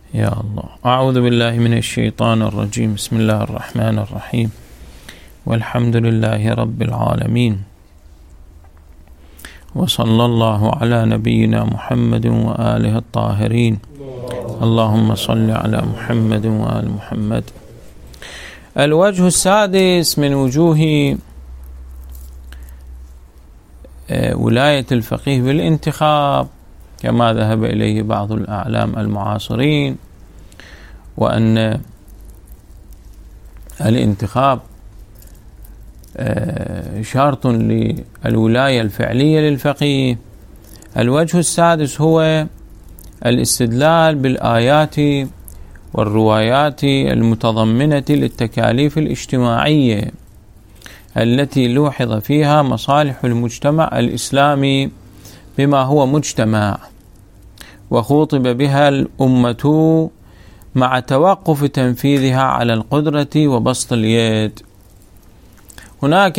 يا الله. أعوذ بالله من الشيطان الرجيم. بسم الله الرحمن الرحيم، والحمد لله رب العالمين، وصلى الله على نبينا محمد وآله الطاهرين. اللهم صل على محمد وآل محمد. الوجه السادس من وجوه ولاية الفقيه بالانتخاب كما ذهب إليه بعض الأعلام المعاصرين، وأن الانتخاب شرط للولاية الفعلية للفقيه. الوجه السادس هو الاستدلال بالآيات والروايات المتضمنة للتكاليف الاجتماعية التي لوحظ فيها مصالح المجتمع الإسلامي بما هو مجتمع، وخوطب بها الأمة مع توقف تنفيذها على القدرة وبسط اليد. هناك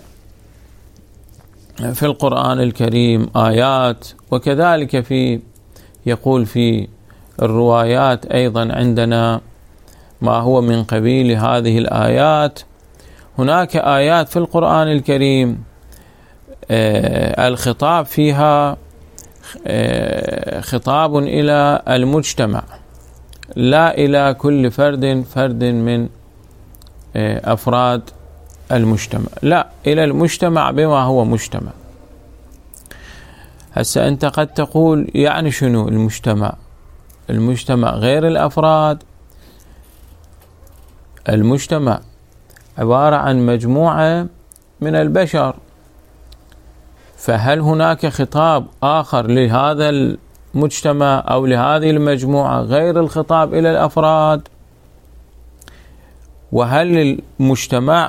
في القرآن الكريم آيات، وكذلك يقول في الروايات أيضا عندنا ما هو من قبيل هذه الآيات. هناك آيات في القرآن الكريم الخطاب فيها خطاب إلى المجتمع، لا إلى كل فرد من أفراد المجتمع، لا، إلى المجتمع بما هو مجتمع. هسه أنت قد تقول يعني شنو المجتمع؟ المجتمع غير الأفراد. المجتمع عبارة عن مجموعة من البشر، فهل هناك خطاب آخر لهذا المجتمع أو لهذه المجموعة غير الخطاب إلى الأفراد؟ وهل المجتمع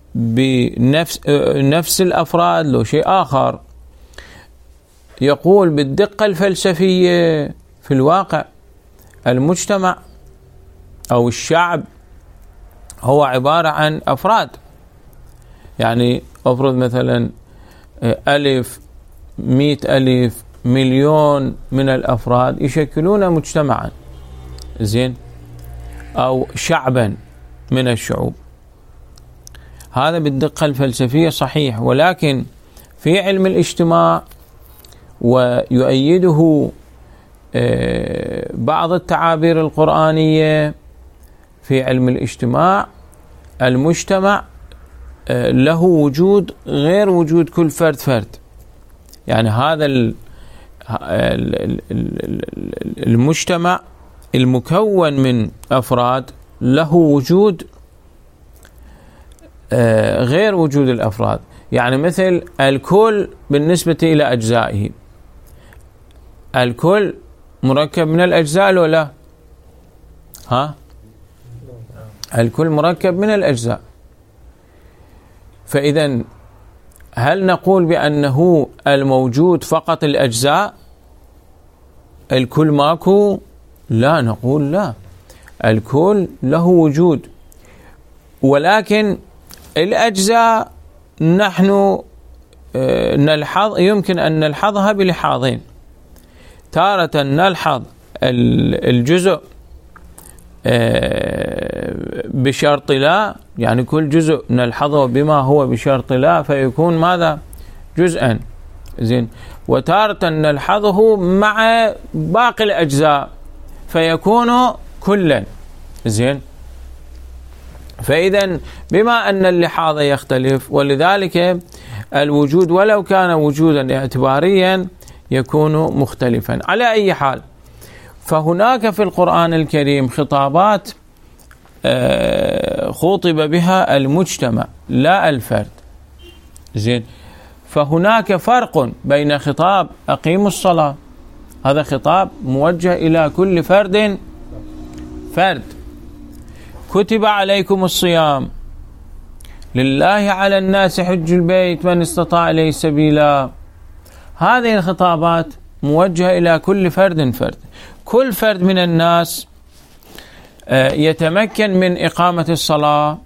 بنفس الأفراد لو شيء آخر؟ يقول بالدقة الفلسفية في الواقع المجتمع أو الشعب هو عبارة عن أفراد. يعني أفرض مثلا 1000 100,000 مليون من الأفراد يشكلون مجتمعا، زين، أو شعبا من الشعوب. هذا بالدقة الفلسفية صحيح، ولكن في علم الاجتماع ويؤيده بعض التعابير القرآنية في علم الاجتماع، المجتمع له وجود غير وجود كل فرد. يعني هذا المجتمع المكون من أفراد له وجود غير وجود الأفراد. يعني مثل الكل بالنسبة إلى أجزائه، الكل مركب من الأجزاء لو لا؟ الكل مركب من الأجزاء. فإذا هل نقول بأنه الموجود فقط الأجزاء، الكل ماكو؟ لا، نقول لا، الكل له وجود، ولكن الأجزاء نحن يمكن أن نلحظها بلحاظين. تارة نلحظ الجزء بشرط لا، يعني كل جزء نلحظه بما هو بشرط لا فيكون ماذا؟ جزءا، زين. وتارة نلحظه مع باقي الأجزاء فيكون كلا، زين. فإذا بما أن اللحاظ يختلف، ولذلك الوجود ولو كان وجودا اعتباريا يكون مختلفا. على أي حال، فهناك في القرآن الكريم خطابات خوطب بها المجتمع لا الفرد، زين. فهناك فرق بين خطاب أقيموا الصلاة، هذا خطاب موجه إلى كل فرد، كتب عليكم الصيام، لله على الناس حج البيت من استطاع إليه سبيلا. هذه الخطابات موجهة إلى كل فرد. كل فرد من الناس يتمكن من إقامة الصلاة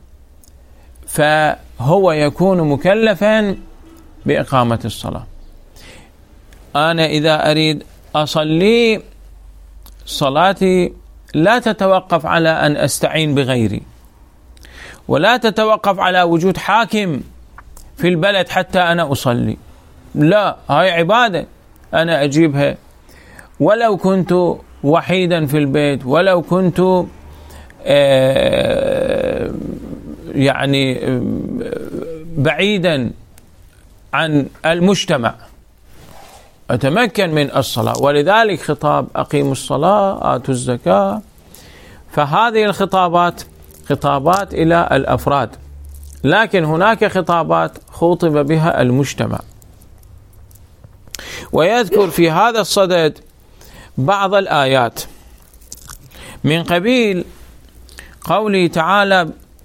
فهو يكون مكلفا بإقامة الصلاة. أنا إذا أريد أصلي صلاتي لا تتوقف على أن أستعين بغيري، ولا تتوقف على وجود حاكم في البلد حتى أنا أصلي، لا، هاي عبادة أنا أجيبها ولو كنت وحيدا في البيت، ولو كنت يعني بعيدا عن المجتمع، أتمكن من الصلاة. ولذلك خطاب أقيموا الصلاة آتوا الزكاة. فهذه الخطابات خطابات إلى الأفراد، لكن هناك خطابات خطب بها المجتمع. ويذكر في هذا الصدد بعض الآيات من قبيل قوله تعالى: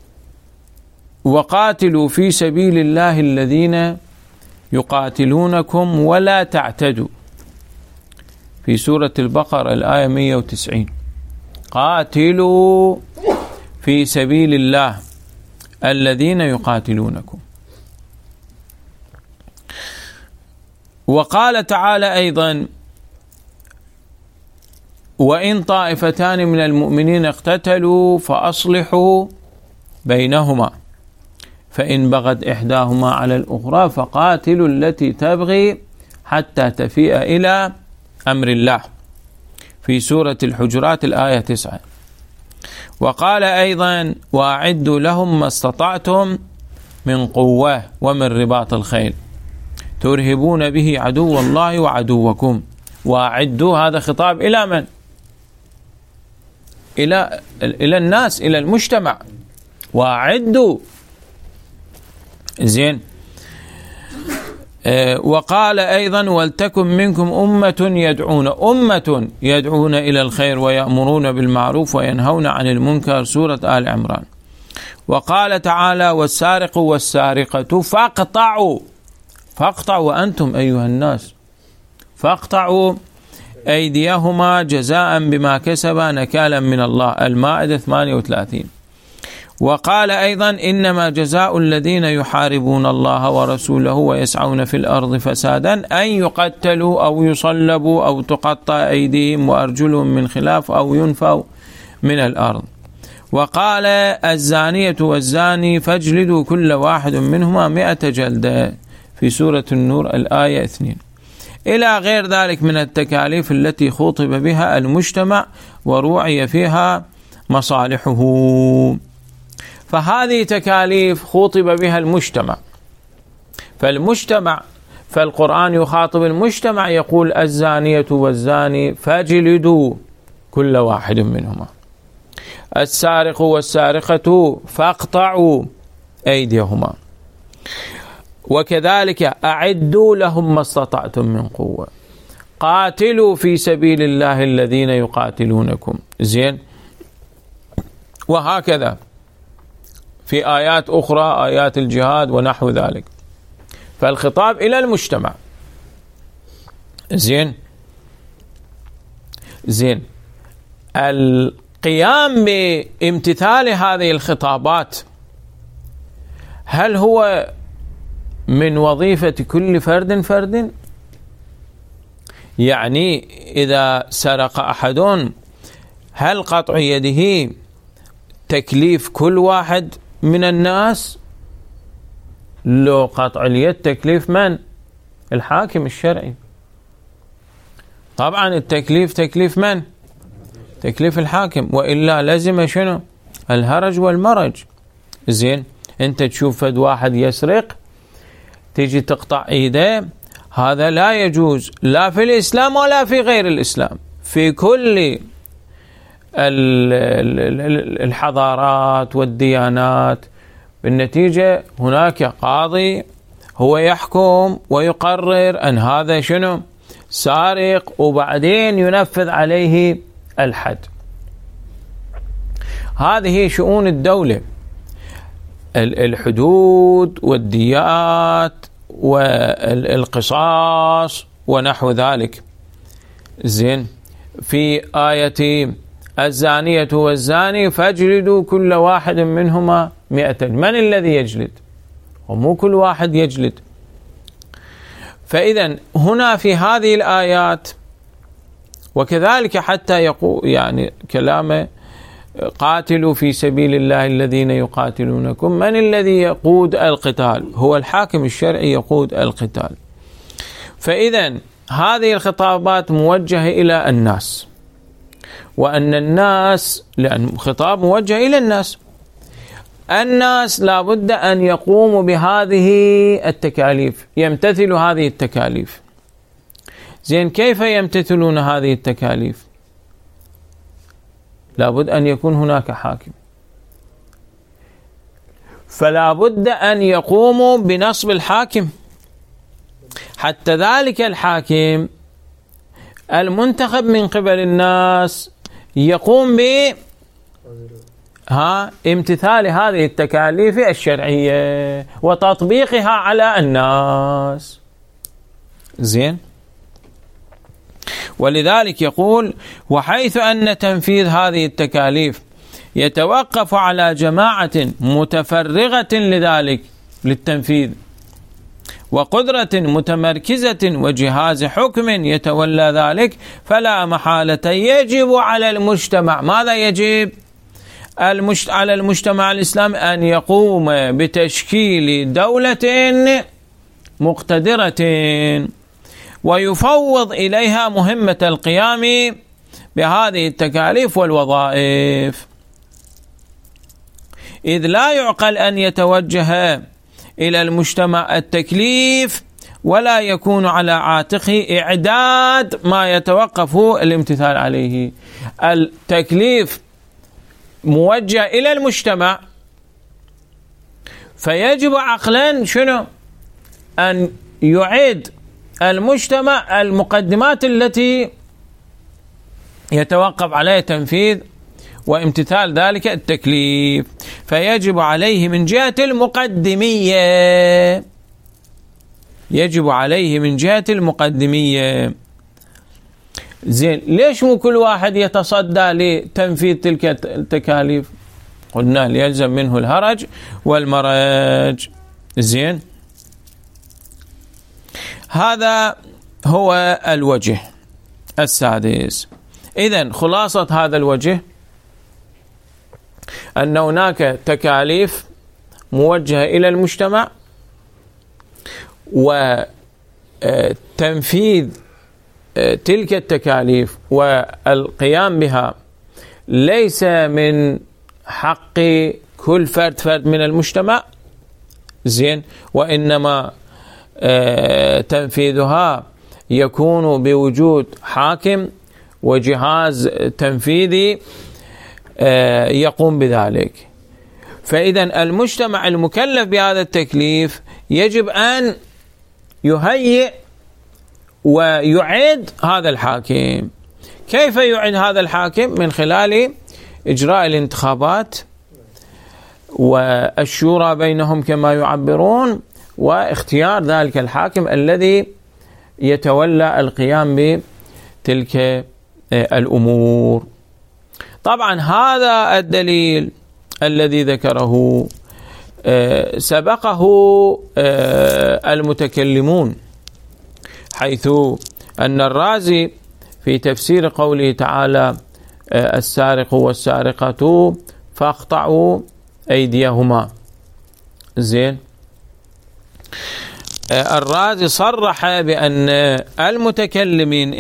وقاتلوا في سبيل الله الذين يقاتلونكم ولا تعتدوا، في سورة البقرة الآية 190. قاتلوا في سبيل الله الذين يقاتلونكم. وقال تعالى أيضا: وإن طائفتان من المؤمنين اقتتلوا فأصلحوا بينهما فإن بغت إحداهما على الأخرى فقاتلوا التي تبغي حتى تفيء إلى أمر الله، في سورة الحجرات الآية 9. وقال أيضا: وأعدوا لهم ما استطعتم من قوة ومن رباط الخيل ترهبون به عدو الله وعدوكم. وأعدوا، هذا خطاب إلى من؟ إلى الناس، إلى المجتمع. وأعدوا، زين. وقال أيضا: ولتكن منكم أمة يدعون إلى الخير ويأمرون بالمعروف وينهون عن المنكر، سورة آل عمران. وقال تعالى: والسارق والسارقة فاقطعوا وأنتم أيها الناس، فاقطعوا أيديهما جزاء بما كسبا نكالا من الله، المائدة 38. وقال أيضا: إنما جزاء الذين يحاربون الله ورسوله ويسعون في الأرض فسادا أن يقتلوا أو يصلبوا أو تقطع أيديهم وأرجلهم من خلاف أو ينفوا من الأرض. وقال: الزانية والزاني فاجلدوا كل واحد منهما 100 جلدة، في سورة النور الآية 2. إلى غير ذلك من التكاليف التي خطب بها المجتمع وروعي فيها مصالحه. فهذه تكاليف خطب بها المجتمع، فالقرآن يخاطب المجتمع، يقول: الزانية والزاني فاجلدوا كل واحد منهما، السارق والسارقة فاقطعوا أيديهما، وكذلك أعدوا لهم ما استطعتم من قوة، قاتلوا في سبيل الله الذين يقاتلونكم، زين. وهكذا في آيات أخرى، آيات الجهاد ونحو ذلك. فالخطاب إلى المجتمع، زين. القيام بامتثال هذه الخطابات هل هو من وظيفة كل فرد؟ يعني إذا سرق أحد، هل قطع يده تكليف كل واحد من الناس؟ لو قطع اليد تكليف من؟ الحاكم الشرعي. طبعا التكليف تكليف من؟ تكليف الحاكم، وإلا لازم شنو؟ الهرج والمرج. زين، انت تشوف فد واحد يسرق تيجي تقطع ايده، هذا لا يجوز لا في الإسلام ولا في غير الإسلام، في كل الحضارات والديانات. بالنتيجة هناك قاضي هو يحكم ويقرر أن هذا شنو؟ سارق، وبعدين ينفذ عليه الحد. هذه شؤون الدولة، الحدود والديات والقصاص ونحو ذلك. زين، في آية الزانية والزاني فاجلدوا كل واحد منهما 100. من الذي يجلد؟ ومو كل واحد يجلد. فإذا هنا في هذه الآيات وكذلك حتى يقول يعني كلامه قاتلوا في سبيل الله الذين يقاتلونكم. من الذي يقود القتال؟ هو الحاكم الشرعي يقود القتال. فإذا هذه الخطابات موجهة إلى الناس، وأن الناس، لأن خطاب موجه إلى الناس لابد أن يقوموا بهذه التكاليف، يمتثلوا هذه التكاليف. زين، كيف يمتثلون هذه التكاليف؟ لابد أن يكون هناك حاكم، فلا بد أن يقوموا بنصب الحاكم، حتى ذلك الحاكم المنتخب من قبل الناس يقوم امتثال هذه التكاليف الشرعية وتطبيقها على الناس. زين، ولذلك يقول: وحيث أن تنفيذ هذه التكاليف يتوقف على جماعة متفرغة لذلك للتنفيذ، وقدرة متمركزة، وجهاز حكم يتولى ذلك، فلا محالة يجب على المجتمع. ماذا يجب؟ على المجتمع الإسلامي أن يقوم بتشكيل دولة مقتدرة، ويفوض إليها مهمة القيام بهذه التكاليف والوظائف، إذ لا يعقل أن يتوجه إلى المجتمع التكليف ولا يكون على عاتقه إعداد ما يتوقف الامتثال عليه. التكليف موجه إلى المجتمع، فيجب عقلا شنو؟ أن يعيد المجتمع المقدمات التي يتوقف عليها تنفيذ وامتثال ذلك التكليف، فيجب عليه من جهة المقدمية، يجب عليه من جهة المقدمية. زين، ليش مو كل واحد يتصدى لتنفيذ تلك التكاليف؟ قلنا ليلزم منه الهرج والمرج. زين، هذا هو الوجه السادس. إذن خلاصة هذا الوجه أن هناك تكاليف موجهة إلى المجتمع، وتنفيذ تلك التكاليف والقيام بها ليس من حق كل فرد من المجتمع. زين، وإنما تنفيذها يكون بوجود حاكم وجهاز تنفيذي يقوم بذلك. فإذا المجتمع المكلف بهذا التكليف يجب أن يهيئ ويعيد هذا الحاكم. كيف يعيد هذا الحاكم؟ من خلال إجراء الانتخابات والشورى بينهم كما يعبرون، واختيار ذلك الحاكم الذي يتولى القيام بتلك الأمور. طبعا هذا الدليل الذي ذكره سبقه المتكلمون، حيث أن الرازي في تفسير قوله تعالى: السارق والسارقة فاقطعوا أيديهما. زين، الرازي صرح بأن المتكلمين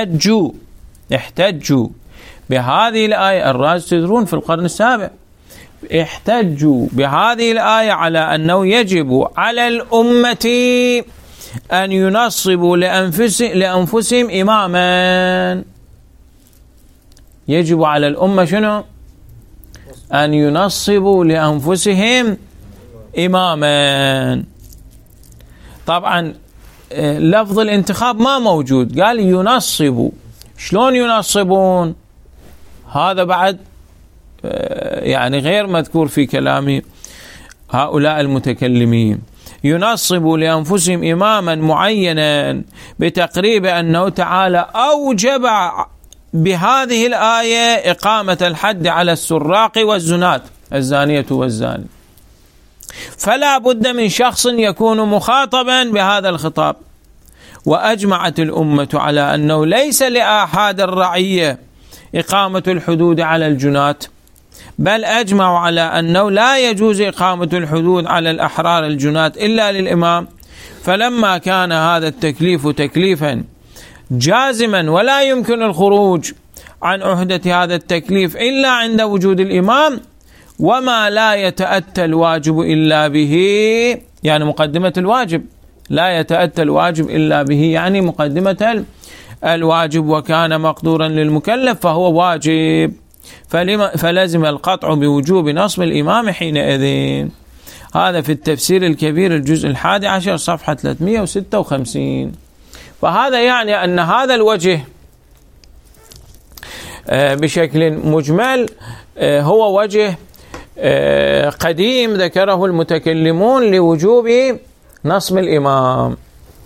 احتجوا بهذه الآية. الرازي تدرون في القرن السابع احتجوا بهذه الآية على أنه يجب على الأمة أن ينصبوا لأنفسهم إماما. يجب على الأمة شنو؟ أن ينصبوا لأنفسهم إماما. طبعا لفظ الانتخاب ما موجود، قال ينصبوا. شلون ينصبون؟ هذا بعد يعني غير مذكور في كلام هؤلاء المتكلمين. ينصبوا لأنفسهم إماما معينا بتقريب أنه تعالى أوجب بهذه الآية إقامة الحد على السراق والزنات، الزانية والزاني. فلا بد من شخص يكون مخاطبا بهذا الخطاب، وأجمعت الأمة على أنه ليس لآحاد الرعية إقامة الحدود على الجناة، بل أجمعوا على أنه لا يجوز إقامة الحدود على الأحرار الجناة إلا للإمام. فلما كان هذا التكليف تكليفا جازما ولا يمكن الخروج عن عهدة هذا التكليف إلا عند وجود الإمام، وما لا يتأتى الواجب إلا به، يعني مقدمة الواجب، لا يتأتى الواجب إلا به يعني مقدمة الواجب، وكان مقدورا للمكلف فهو واجب، فلزم القطع بوجوب نصب الإمام حينئذ. هذا في التفسير الكبير الجزء 11 صفحة 356. فهذا يعني أن هذا الوجه بشكل مجمل هو وجه قديم ذكره المتكلمون لوجوب نصب الإمام.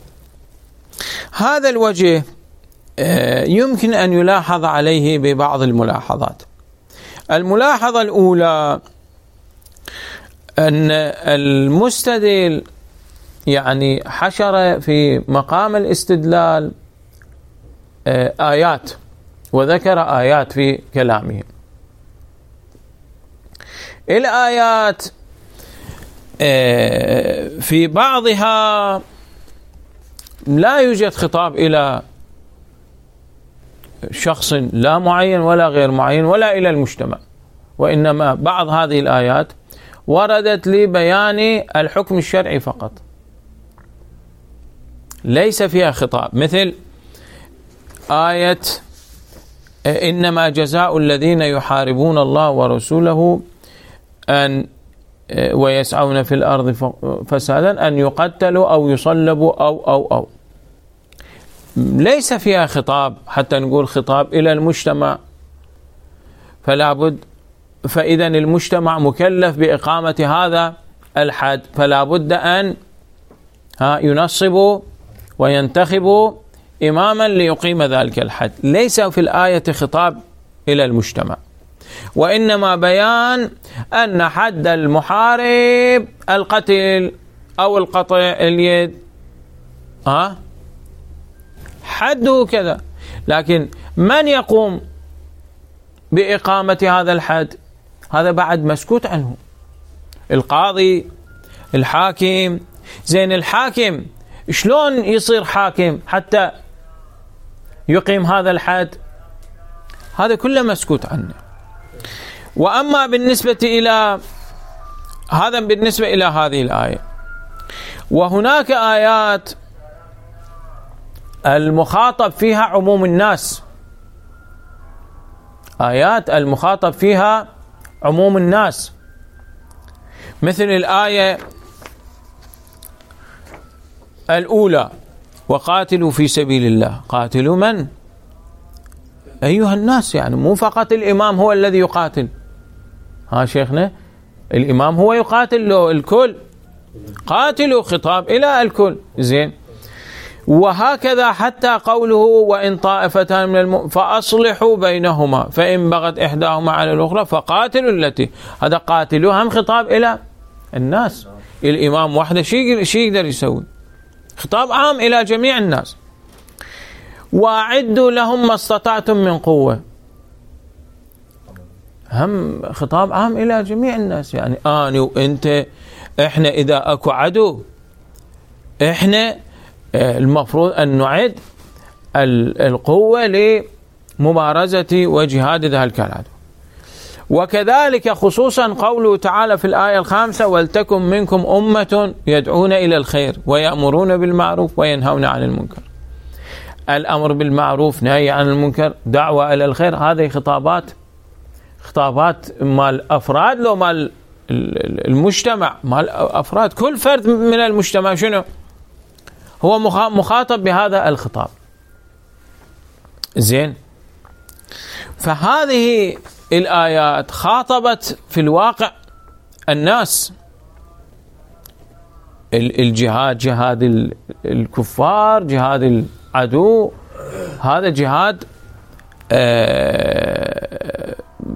هذا الوجه يمكن أن يلاحظ عليه ببعض الملاحظات. الملاحظة الأولى أن المستدل يعني حشر في مقام الاستدلال آيات، وذكر آيات في كلامه. الآيات في بعضها لا يوجد خطاب إلى شخص لا معين ولا غير معين ولا إلى المجتمع، وإنما بعض هذه الآيات وردت لبيان الحكم الشرعي فقط، ليس فيها خطاب، مثل آية إنما جزاء الذين يحاربون الله ورسوله أن ويسعون في الأرض فسادا أن يقتلوا أو يصلبوا أو ليس فيها خطاب حتى نقول خطاب إلى المجتمع، فلا بد، فإذا المجتمع مكلف بإقامة هذا الحد، فلا بد أن ينصبوا وينتخبوا إماما ليقيم ذلك الحد. ليس في الآية خطاب إلى المجتمع، وإنما بيان أن حد المحارب القتل أو القطع اليد، حده كذا، لكن من يقوم بإقامة هذا الحد هذا بعد مسكوت عنه، القاضي، الحاكم. زين الحاكم شلون يصير حاكم حتى يقيم هذا الحد؟ هذا كله مسكوت عنه. وأما بالنسبة إلى هذا بالنسبة إلى هذه الآية، وهناك آيات المخاطب فيها عموم الناس، آيات المخاطب فيها عموم الناس، مثل الآية الأولى وقاتلوا في سبيل الله. قاتلوا من؟ أيها الناس، يعني مو فقط الإمام هو الذي يقاتل، شيخنا الإمام هو يقاتل له الكل، قاتلوا خطاب إلى الكل. زين، وهكذا حتى قوله وإن طائفتان من فأصلحوا بينهما فإن بغت إحداهما على الأخرى فقاتلوا التي، هذا قاتلوا هم خطاب إلى الناس، الإمام وحده شي يقدر يسوي؟ خطاب عام إلى جميع الناس. وأعدوا لهم ما استطعتم من قوة، هم خطاب عام إلى جميع الناس، يعني أنا وإنت، إحنا إذا أكو عدو إحنا المفروض أن نعد القوة لمبارزة وجهاد ذلك العدو. وكذلك خصوصا قوله تعالى في الآية 5 ولتكن منكم أمة يدعون إلى الخير ويأمرون بالمعروف وينهون عن المنكر. الأمر بالمعروف، نهي عن المنكر، دعوة إلى الخير، هذه خطابات مال أفراد لو مال المجتمع، مال أفراد، كل فرد من المجتمع شنو هو مخاطب بهذا الخطاب. زين، فهذه الآيات خاطبت في الواقع الناس. الجهاد، جهاد الكفار، جهاد العدو، هذا جهاد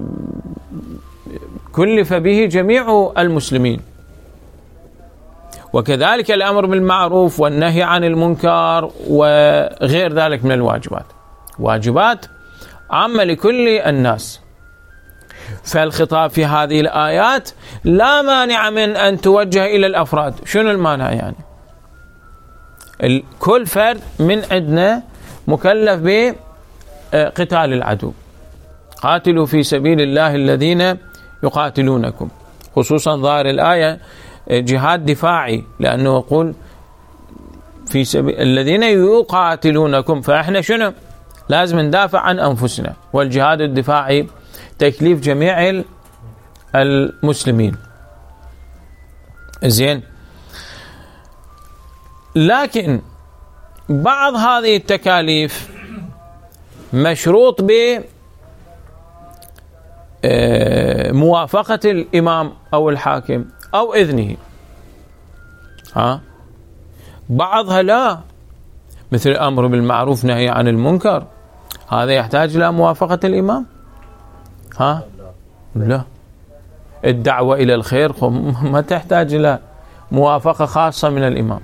كلف به جميع المسلمين. وكذلك الأمر بالمعروف والنهي عن المنكر وغير ذلك من الواجبات، واجبات عامة لكل الناس. فالخطاب في هذه الآيات لا مانع من أن توجه إلى الأفراد. شنو المانع يعني؟ كل فرد من عندنا مكلف بقتال العدو. قاتلوا في سبيل الله الذين يقاتلونكم، خصوصا ظاهر الآية جهاد دفاعي، لأنه يقول في سبيل الذين يقاتلونكم، فإحنا شنو؟ لازم ندافع عن أنفسنا، والجهاد الدفاعي تكليف جميع المسلمين. زين، لكن بعض هذه التكاليف مشروط بموافقة الإمام أو الحاكم أو إذنه. بعضها لا، مثل الأمر بالمعروف نهي عن المنكر، هذا يحتاج إلى موافقة الإمام. لا. الدعوة إلى الخير ما تحتاج إلى موافقة خاصة من الإمام.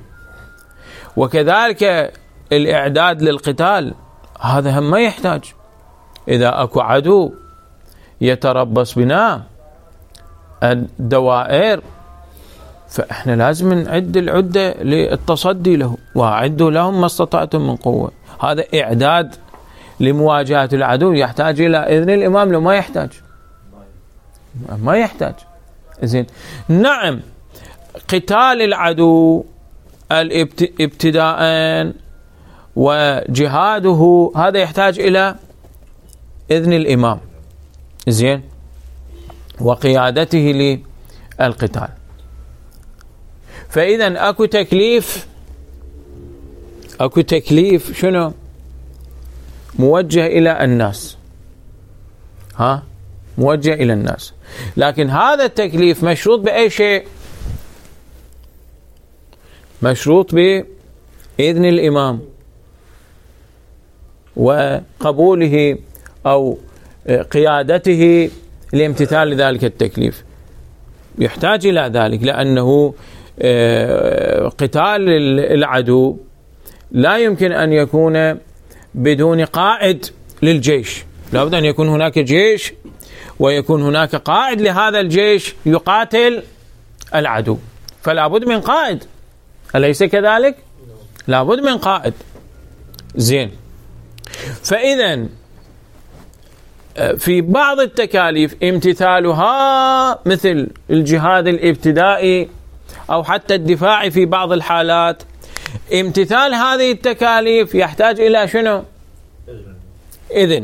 وكذلك الإعداد للقتال هذا هم ما يحتاج. إذا أكو عدو يتربص بنا الدوائر، فإحنا لازم نعد العدة للتصدي له، وأعدوا لهم ما استطعتم من قوة. هذا إعداد لمواجهة العدو، يحتاج إلى إذن الإمام لو ما يحتاج؟ ما يحتاج. زين، نعم، قتال العدو ابتداء وجهاده هذا يحتاج إلى إذن الإمام، زين، وقيادته للقتال. فإذا أكو تكليف شنو؟ موجه إلى الناس، موجه إلى الناس، لكن هذا التكليف مشروط بأي شيء؟ مشروط بإذن الإمام وقبوله أو قيادته لامتثال ذلك التكليف. يحتاج إلى ذلك، لأنه قتال العدو لا يمكن أن يكون بدون قائد للجيش، لابد أن يكون هناك جيش ويكون هناك قائد لهذا الجيش يقاتل العدو، فلا بد من قائد، أليس كذلك؟ لا بد من قائد. زين، فإذا في بعض التكاليف امتثالها مثل الجهاد الابتدائي أو حتى الدفاع في بعض الحالات، امتثال هذه التكاليف يحتاج إلى شنو؟ إذن.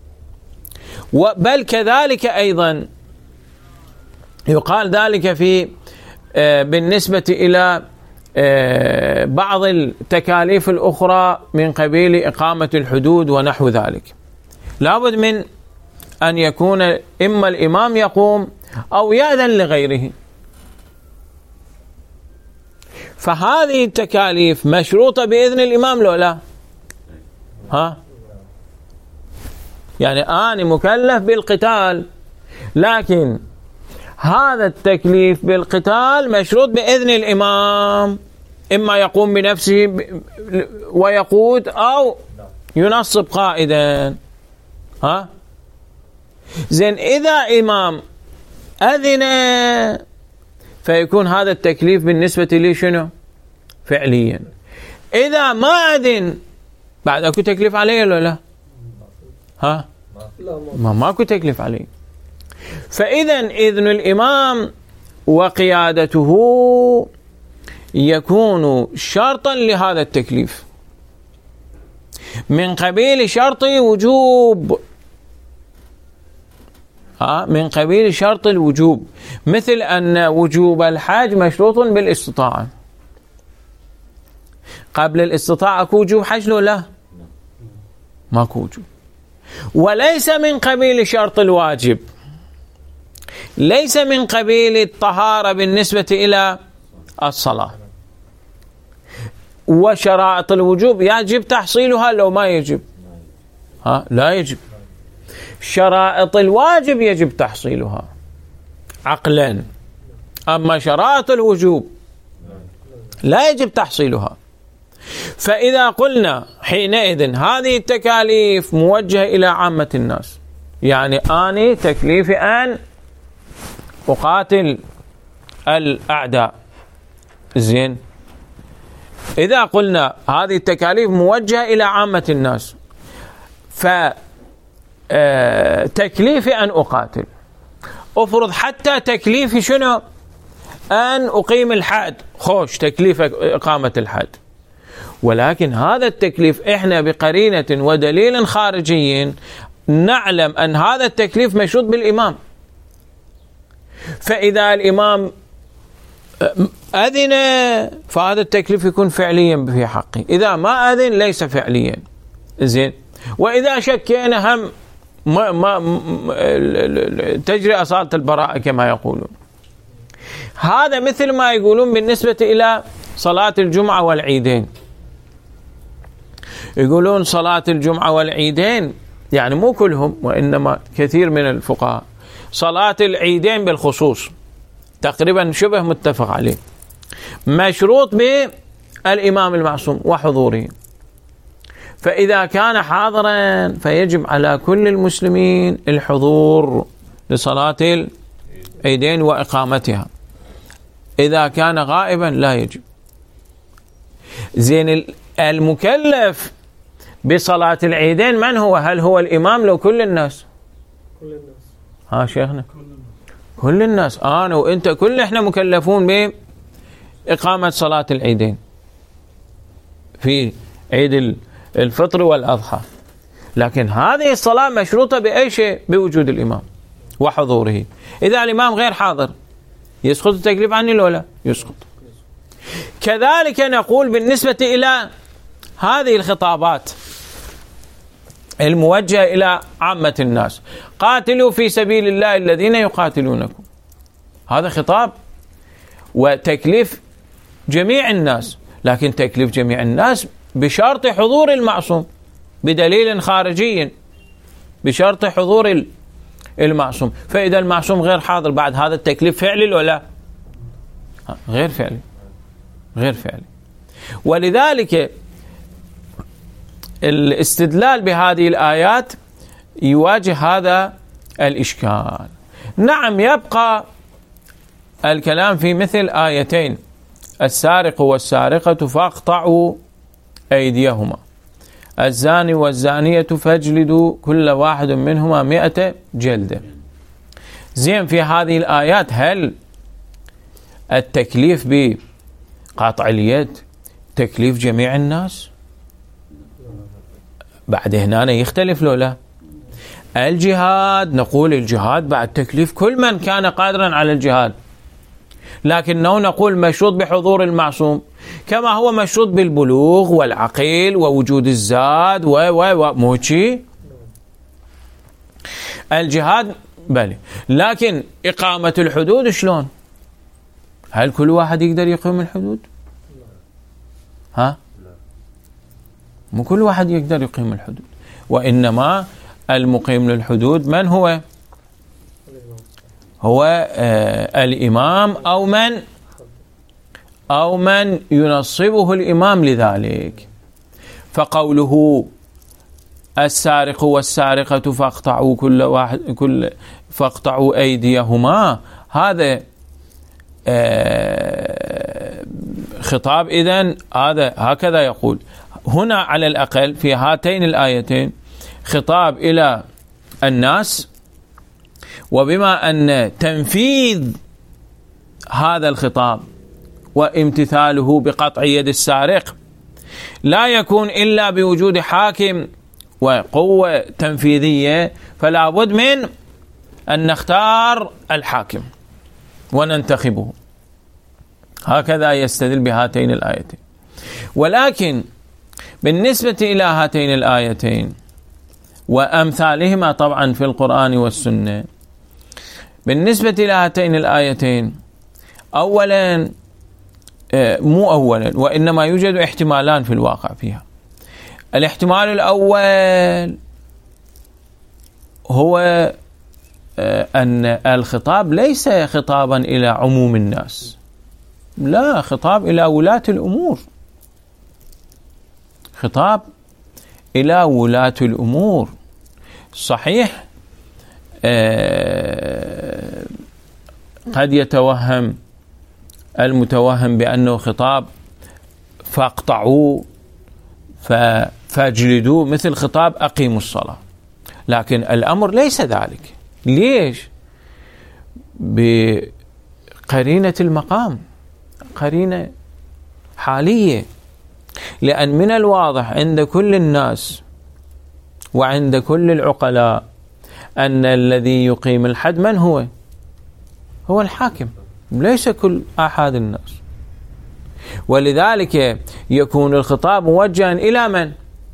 بل كذلك أيضا يقال ذلك في بالنسبة إلى بعض التكاليف الأخرى من قبيل إقامة الحدود ونحو ذلك، لابد من أن يكون إما الإمام يقوم أو يأذن لغيره. فهذه التكاليف مشروطة بإذن الإمام لو لا؟ يعني أنا مكلف بالقتال، لكن هذا التكليف بالقتال مشروط بإذن الإمام، إما يقوم بنفسه ويقود أو ينصب قائدا. زين، إذا إمام أذن فيكون هذا التكليف بالنسبة لي شنو؟ فعليا. إذا ما أذن بعد أكو تكليف عليه ولا لا؟ ماكو تكليف عليه. فإذا إذن الإمام وقيادته يكون شرطا لهذا التكليف من قبيل شرط وجوب، من قبيل شرط الوجوب، مثل أن وجوب الحج مشروط بالاستطاعة. قبل الاستطاعة أكو وجوب حج لو لا؟ ماكو وجوب. وليس من قبيل شرط الواجب، ليس من قبيل الطهارة بالنسبة إلى الصلاة. وشرائط الوجوب يجب تحصيلها لو ما يجب؟ لا يجب. شرائط الواجب يجب تحصيلها عقلا، أما شرائط الوجوب لا يجب تحصيلها. فإذا قلنا حينئذ هذه التكاليف موجهة إلى عامة الناس، يعني أنا تكليفي أن أقاتل الأعداء، زين، إذا قلنا هذه التكاليف موجهة إلى عامة الناس، فتكليفي أن أقاتل، أفرض حتى تكليفي شنو؟ أن أقيم الحد، خوش تكليف إقامة الحد، ولكن هذا التكليف إحنا بقرينة ودليل خارجي نعلم أن هذا التكليف مشروط بالإمام. فإذا الإمام أذن فهذا التكليف يكون فعليا في حقه، إذا ما أذن ليس فعليا، زين. وإذا شكينا هم ما تجري أصالة البراءة كما يقولون. هذا مثل ما يقولون بالنسبة إلى صلاة الجمعة والعيدين، يقولون صلاة الجمعة والعيدين، يعني مو كلهم وإنما كثير من الفقهاء، صلاة العيدين بالخصوص تقريبا شبه متفق عليه، مشروط بالإمام المعصوم وحضوره. فإذا كان حاضرا فيجب على كل المسلمين الحضور لصلاة العيدين وإقامتها، إذا كان غائبا لا يجب. زين، المكلف بصلاة العيدين من هو؟ هل هو الإمام لو كل الناس؟ كل الناس. ها شيخنا؟ كل الناس، أنا وإنت كل إحنا مكلفون بإقامة صلاة العيدين في عيد الفطر والأضحى، لكن هذه الصلاة مشروطة بأي شيء؟ بوجود الإمام وحضوره. إذا الإمام غير حاضر يسقط التكليف عني لو لا؟ يسقط. كذلك نقول بالنسبة إلى هذه الخطابات الموجهة إلى عامة الناس، قاتلوا في سبيل الله الذين يقاتلونكم، هذا خطاب وتكليف جميع الناس، لكن تكليف جميع الناس بشرط حضور المعصوم بدليل خارجي، بشرط حضور المعصوم. فإذا المعصوم غير حاضر بعد هذا التكليف فعلي ولا غير فعلي؟ غير فعلي. ولذلك الاستدلال بهذه الآيات يواجه هذا الإشكال. نعم، يبقى الكلام في مثل آيتين: السارق والسارقة فاقطعوا أيديهما، الزاني والزانية فاجلدوا كل واحد منهما 100 جلدة. زين، في هذه الآيات هل التكليف بقطع اليد تكليف جميع الناس؟ بعد هنا يختلف لو لا. الجهاد، نقول الجهاد بعد تكليف كل من كان قادرا على الجهاد، لكنه نقول مشروط بحضور المعصوم، كما هو مشروط بالبلوغ والعقل ووجود الزاد موشي الجهاد بلي. لكن إقامة الحدود شلون؟ هل كل واحد يقدر يقيم الحدود؟ ها؟ مو كل واحد يقدر يقيم الحدود، وإنما المقيم للحدود من هو؟ هو الإمام أو من ينصبه الإمام لذلك. فقوله السارق والسارقة فاقطعوا أيديهما، هذا خطاب. إذن هذا هكذا يقول هنا على الأقل في هاتين الآيتين خطاب إلى الناس، وبما أن تنفيذ هذا الخطاب وامتثاله بقطع يد السارق لا يكون إلا بوجود حاكم وقوة تنفيذية، فلا بد من أن نختار الحاكم وننتخبه. هكذا يستدل بهاتين الآيتين. ولكن بالنسبة إلى هاتين الآيتين وأمثالهما طبعا في القرآن والسنة، بالنسبة إلى هاتين الآيتين أولا مو أولا وإنما يوجد احتمالان في الواقع فيها. الاحتمال الأول هو أن الخطاب ليس خطابا إلى عموم الناس، لا، خطاب إلى ولاة الأمور، خطاب إلى ولاة الأمور. صحيح قد يتوهم المتوهم بأنه خطاب فاقطعوا فاجلدوا مثل خطاب أقيموا الصلاة، لكن الأمر ليس ذلك. ليش؟ بقرينة المقام، قرينة حالية، لأن من الواضح عند كل الناس وعند كل العقلاء أن الذي يقيم الحد من هو؟ هو الحاكم، ليس كل أحد الناس. ولذلك يكون الخطاب موجها إلى من؟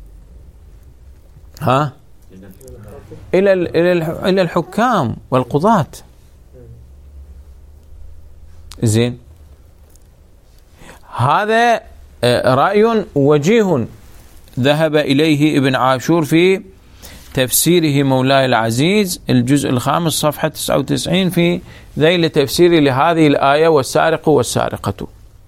إلى الحكام والقضاة. زين، هذا رأي وجيه ذهب إليه ابن عاشور في تفسيره مولاي العزيز الجزء 5 صفحة 99 في ذيل تفسير لهذه الآية والسارق والسارقة.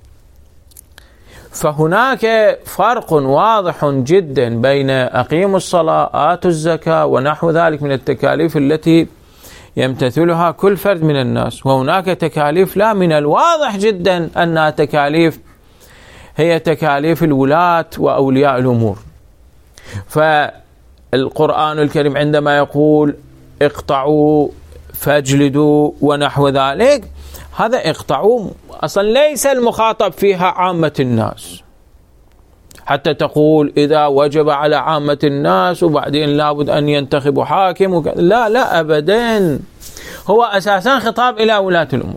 فهناك فرق واضح جدا بين أقيموا الصلاة آتوا الزكاة ونحو ذلك من التكاليف التي يمتثلها كل فرد من الناس، وهناك تكاليف لا، من الواضح جدا أنها تكاليف هي تكاليف الولاة وأولياء الأمور. فالقرآن الكريم عندما يقول اقطعوا فاجلدوا ونحو ذلك، هذا اقطعوا أصلا ليس المخاطب فيها عامة الناس، حتى تقول إذا وجب على عامة الناس وبعدين لابد أن ينتخبوا حاكم لا لا أبدا، هو أساسا خطاب إلى ولاة الأمور.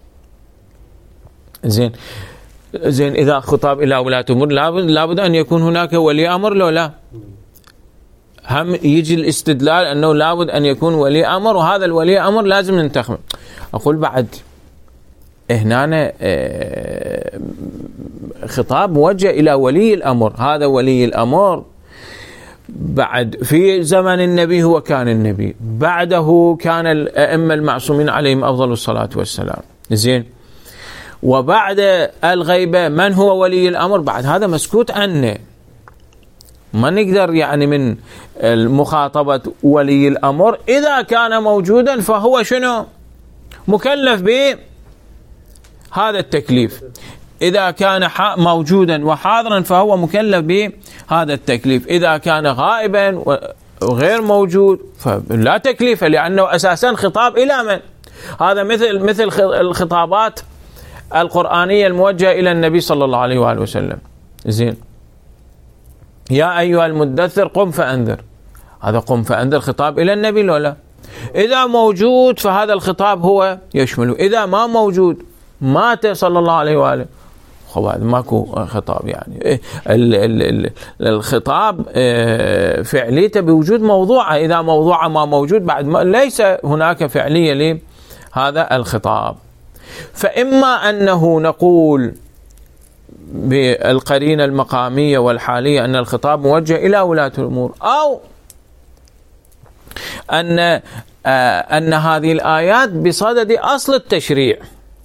زين إذا خطاب إلى ولاة الأمور لابد أن يكون هناك ولي أمر، لو لا هم يجي الاستدلال أنه لابد أن يكون ولي أمر، وهذا الولي أمر لازم ننتخبه. أقول بعد هنا خطاب موجه إلى ولي الأمر، هذا ولي الأمر بعد في زمن النبي هو كان النبي، بعده كان الأئمة المعصومين عليهم أفضل الصلاة والسلام. زين، وبعد الغيبة من هو ولي الأمر؟ بعد هذا مسكوت عنه، ما نقدر يعني من المخاطبة ولي الأمر. إذا كان موجودا فهو شنو؟ مكلف به هذا التكليف. إذا كان موجودا وحاضرا فهو مكلف بهذا التكليف. إذا كان غائبا وغير موجود فلا تكليف، لأنه أساسا خطاب إلى من؟ هذا مثل الخطابات القرآنية الموجهة إلى النبي صلى الله عليه وآله وسلم. زين، يا أيها المدثر قم فأنذر، هذا قم فأنذر خطاب إلى النبي ولا؟ إذا موجود فهذا الخطاب هو يشمله، إذا ما موجود مات صلى الله عليه وآله هذا ماكو خطاب. يعني الخطاب فعليته بوجود موضوعه، إذا موضوعه ما موجود بعد ليس هناك فعلية لهذا الخطاب. فإما أنه نقول بالقرينة المقامية والحالية أن الخطاب موجه إلى ولاة الأمور، أو أن هذه الآيات بصدد أصل التشريع،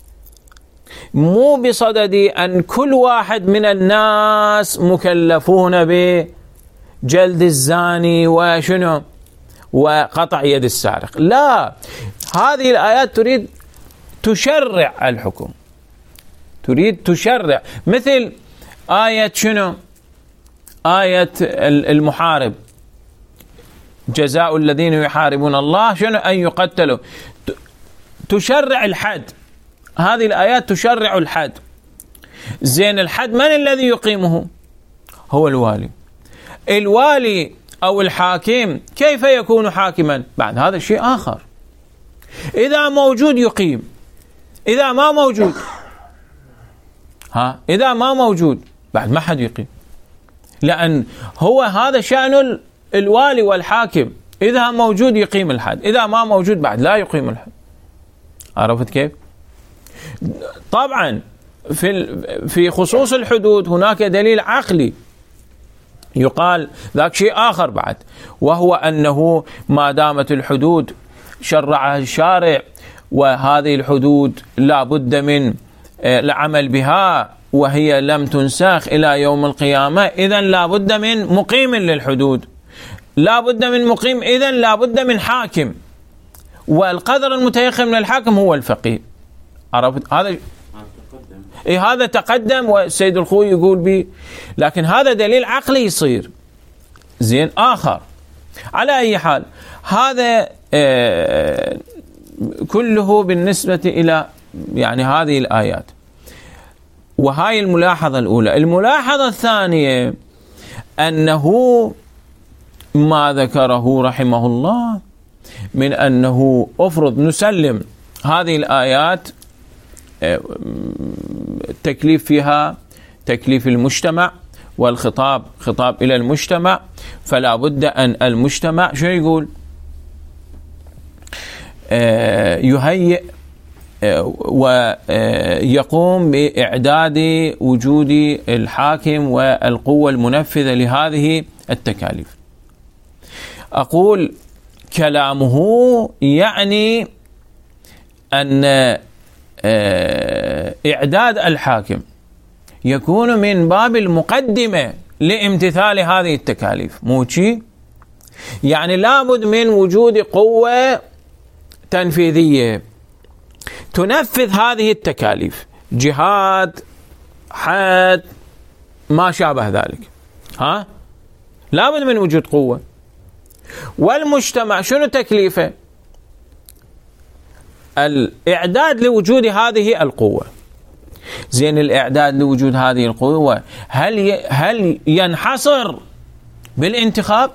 مو بصدد أن كل واحد من الناس مكلفون بجلد الزاني وشنو وقطع يد السارق. لا، هذه الآيات تريد تشرع الحكم، تريد تشرع، مثل آية شنو؟ آية المحارب، جزاء الذين يحاربون الله شنو؟ أن يقتلوا. تشرع الحد، هذه الآيات تشرع الحد. زين، الحد من الذي يقيمه؟ هو الوالي. الوالي أو الحاكم كيف يكون حاكما؟ بعد هذا شيء آخر. إذا موجود يقيم، إذا ما موجود إذا ما موجود بعد ما حد يقيم، لأن هو هذا شأن الوالي والحاكم، إذا موجود يقيم الحد، إذا ما موجود بعد لا يقيم الحد. عرفت كيف؟ طبعا في خصوص الحدود هناك دليل عقلي يقال ذاك شيء آخر بعد، وهو أنه ما دامت الحدود شرعها الشارع، وهذه الحدود لا بد من العمل بها وهي لم تنسخ إلى يوم القيامة، إذن لا بد من مقيم للحدود، لا بد من مقيم، إذن لا بد من حاكم، والقدر المتيقن من الحاكم هو الفقيه. عرفت هذا؟ هذا تقدم والسيد الخوي يقول به، لكن هذا دليل عقلي يصير. زين، آخر. على أي حال هذا كله بالنسبة إلى يعني هذه الآيات، وهاي الملاحظة الأولى. الملاحظة الثانية أنه ما ذكره رحمه الله من أنه أفرض نسلم هذه الآيات التكليف فيها تكليف المجتمع، والخطاب خطاب إلى المجتمع، فلا بد أن المجتمع شو يقول؟ يهيئ ويقوم بإعداد وجود الحاكم والقوة المنفذة لهذه التكاليف. أقول كلامه يعني أن إعداد الحاكم يكون من باب المقدمة لامتثال هذه التكاليف، مو شيء يعني لابد من وجود قوة تنفيذية تنفذ هذه التكاليف، جهاد، حد، ما شابه ذلك. لابد من وجود قوة. والمجتمع شنو تكليفه؟ الإعداد لوجود هذه القوة. زين، الإعداد لوجود هذه القوة هل ينحصر بالانتخاب؟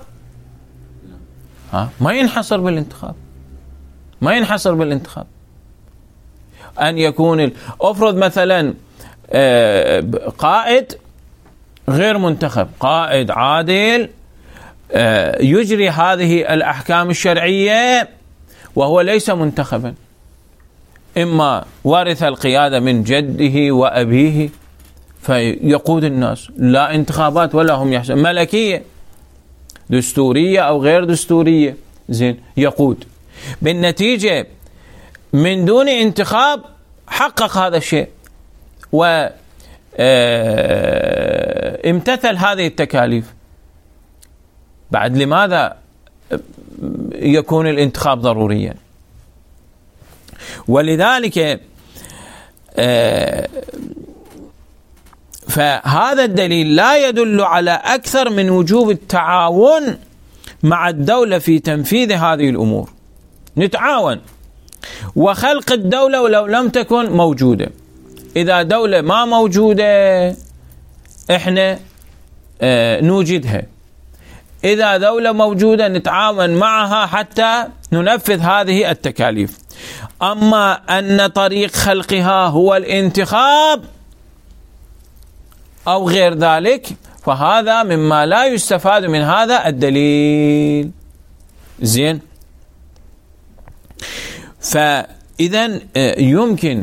ما ينحصر بالانتخاب، ما ينحصر بالانتخاب. أن يكون أفرض مثلا قائد غير منتخب، قائد عادل يجري هذه الأحكام الشرعية وهو ليس منتخبا، إما ورث القيادة من جده وأبيه فيقود الناس، لا انتخابات ولا هم يحسن، ملكية دستورية أو غير دستورية، زين، يقود. بالنتيجة من دون انتخاب حقق هذا الشيء وامتثل هذه التكاليف. بعد لماذا يكون الانتخاب ضروريا؟ ولذلك فهذا الدليل لا يدل على أكثر من وجوب التعاون مع الدولة في تنفيذ هذه الأمور. نتعاون وخلق الدولة ولو لم تكن موجودة. إذا دولة ما موجودة إحنا نوجدها، إذا دولة موجودة نتعاون معها حتى ننفذ هذه التكاليف. أما أن طريق خلقها هو الانتخاب أو غير ذلك فهذا مما لا يستفاد من هذا الدليل. زين، فإذن يمكن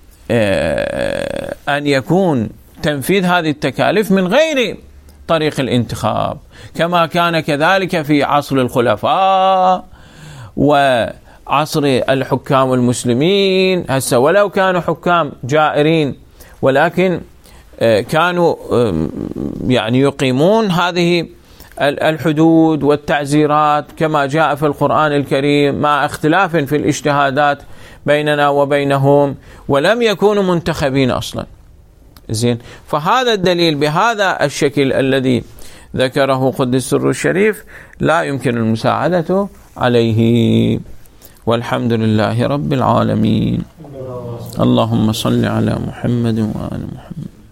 أن يكون تنفيذ هذه التكاليف من غير طريق الانتخاب، كما كان كذلك في عصر الخلفاء وعصر الحكام المسلمين. هسه ولو كانوا حكام جائرين ولكن كانوا يعني يقيمون هذه الحدود والتعزيرات كما جاء في القرآن الكريم، مع اختلاف في الاجتهادات بيننا وبينهم، ولم يكونوا منتخبين أصلا. زين، فهذا الدليل بهذا الشكل الذي ذكره قدس سره الشريف لا يمكن المساعدة عليه. والحمد لله رب العالمين. اللهم صل على محمد وآل محمد.